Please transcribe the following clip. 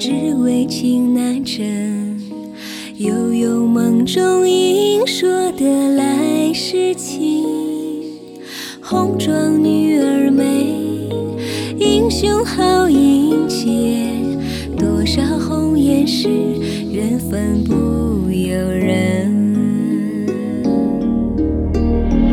只为情难成。悠悠梦中应说的来世情，红妆女儿美，英雄好迎接，多少红颜是缘分不